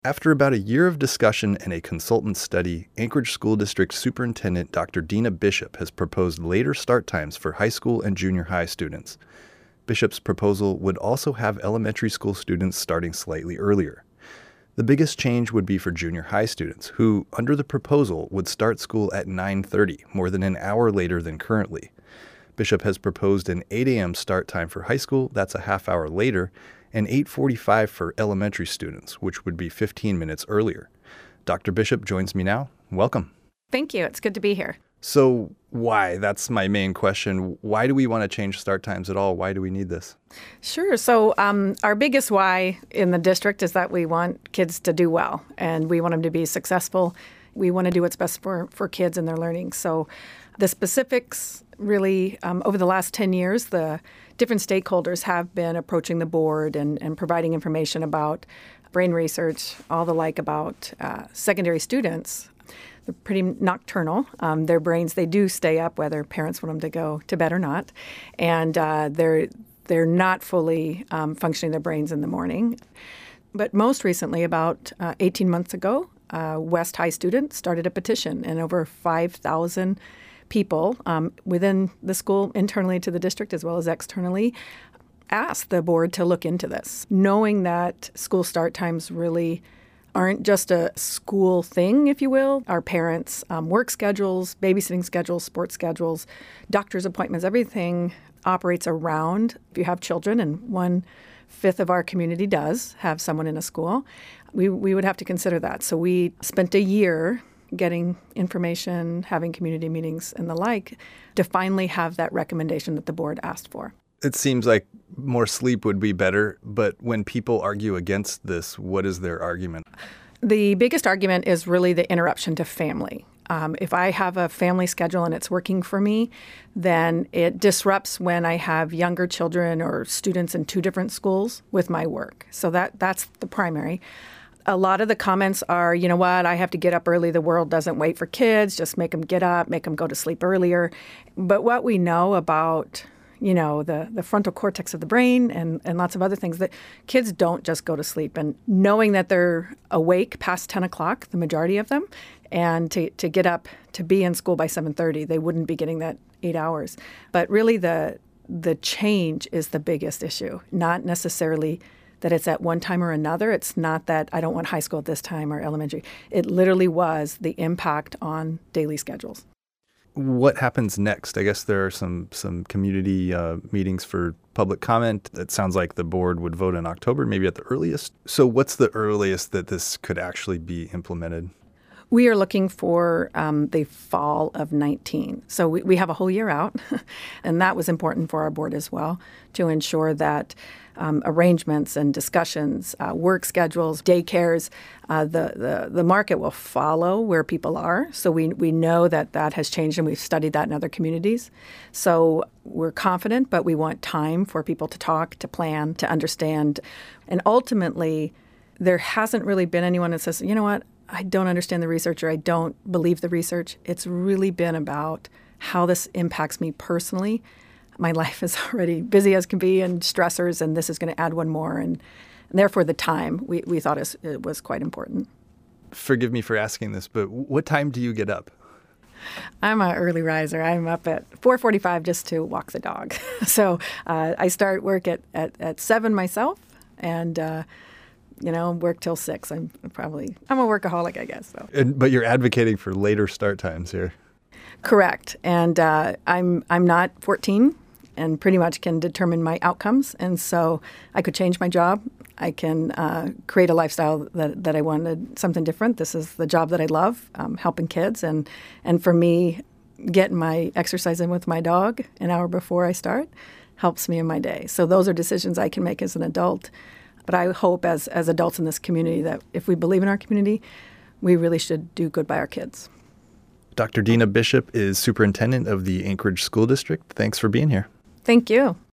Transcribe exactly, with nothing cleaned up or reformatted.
After about a year of discussion and a consultant study, Anchorage School District Superintendent Doctor Dina Bishop has proposed later start times for high school and junior high students. Bishop's proposal would also have elementary school students starting slightly earlier. The biggest change would be for junior high students, who, under the proposal, would start school at nine thirty, more than an hour later than currently. Bishop has proposed an eight a.m. start time for high school, that's a half hour later, and eight forty-five for elementary students, which would be fifteen minutes earlier. Doctor Bishop joins me now. Welcome. Thank you. It's good to be here. So why? That's my main question. Why do we want to change start times at all? Why do we need this? Sure. So um, our biggest why in the district is that we want kids to do well, and we want them to be successful. We want to do what's best for, for kids and their learning. So the specifics really, um, over the last ten years, the different stakeholders have been approaching the board and, and providing information about brain research, all the like about uh, secondary students. They're pretty nocturnal. Um, their brains, they do stay up whether parents want them to go to bed or not. And uh, they're they're not fully um, functioning their brains in the morning. But most recently, about uh, eighteen months ago, uh, West High students started a petition, and over five thousand people um, within the school, internally to the district as well as externally, asked the board to look into this, knowing that school start times really aren't just a school thing, if you will. Our parents' um, work schedules, babysitting schedules, sports schedules, doctor's appointments, everything operates around if you have children, and one fifth of our community does have someone in a school. We, we would have to consider that. So we spent a year getting information, having community meetings and the like, to finally have that recommendation that the board asked for. It seems like more sleep would be better, but when people argue against this, what is their argument? The biggest argument is really the interruption to family. Um, if I have a family schedule and it's working for me, then it disrupts when I have younger children or students in two different schools with my work. So that that's the primary. A lot of the comments are, you know what, I have to get up early. The world doesn't wait for kids. Just make them get up, make them go to sleep earlier. But what we know about, you know, the, the frontal cortex of the brain and, and lots of other things, that kids don't just go to sleep. And knowing that they're awake past ten o'clock, the majority of them, and to, to get up to be in school by seven thirty, they wouldn't be getting that eight hours. But really the the change is the biggest issue, not necessarily that it's at one time or another. It's not that I don't want high school at this time or elementary. It literally was the impact on daily schedules. What happens next? I guess there are some some community uh, meetings for public comment. It sounds like the board would vote in October, maybe at the earliest. So what's the earliest that this could actually be implemented? We are looking for um, the fall of nineteen. So we, we have a whole year out, and that was important for our board as well, to ensure that um, arrangements and discussions, uh, work schedules, daycares, uh, the, the, the market will follow where people are. So we, we know that that has changed, and we've studied that in other communities. So we're confident, but we want time for people to talk, to plan, to understand. And ultimately, there hasn't really been anyone that says, you know what, I don't understand the research or I don't believe the research. It's really been about how this impacts me personally. My life is already busy as can be and stressors, and this is going to add one more. And, and therefore, the time we, we thought is, it was quite important. Forgive me for asking this, but what time do you get up? I'm an early riser. I'm up at four forty-five just to walk the dog. So uh, I start work at, at, at seven myself, and uh, you know, work till six. I'm probably, I'm a workaholic, I guess. So. And, but you're advocating for later start times here. Correct. And uh, I'm I'm not fourteen and pretty much can determine my outcomes. And so I could change my job. I can uh, create a lifestyle that, that I wanted, something different. This is the job that I love, um, helping kids. And, and for me, getting my exercise in with my dog an hour before I start helps me in my day. So those are decisions I can make as an adult. But I hope as, as adults in this community that if we believe in our community, we really should do good by our kids. Doctor Dina Bishop is superintendent of the Anchorage School District. Thanks for being here. Thank you.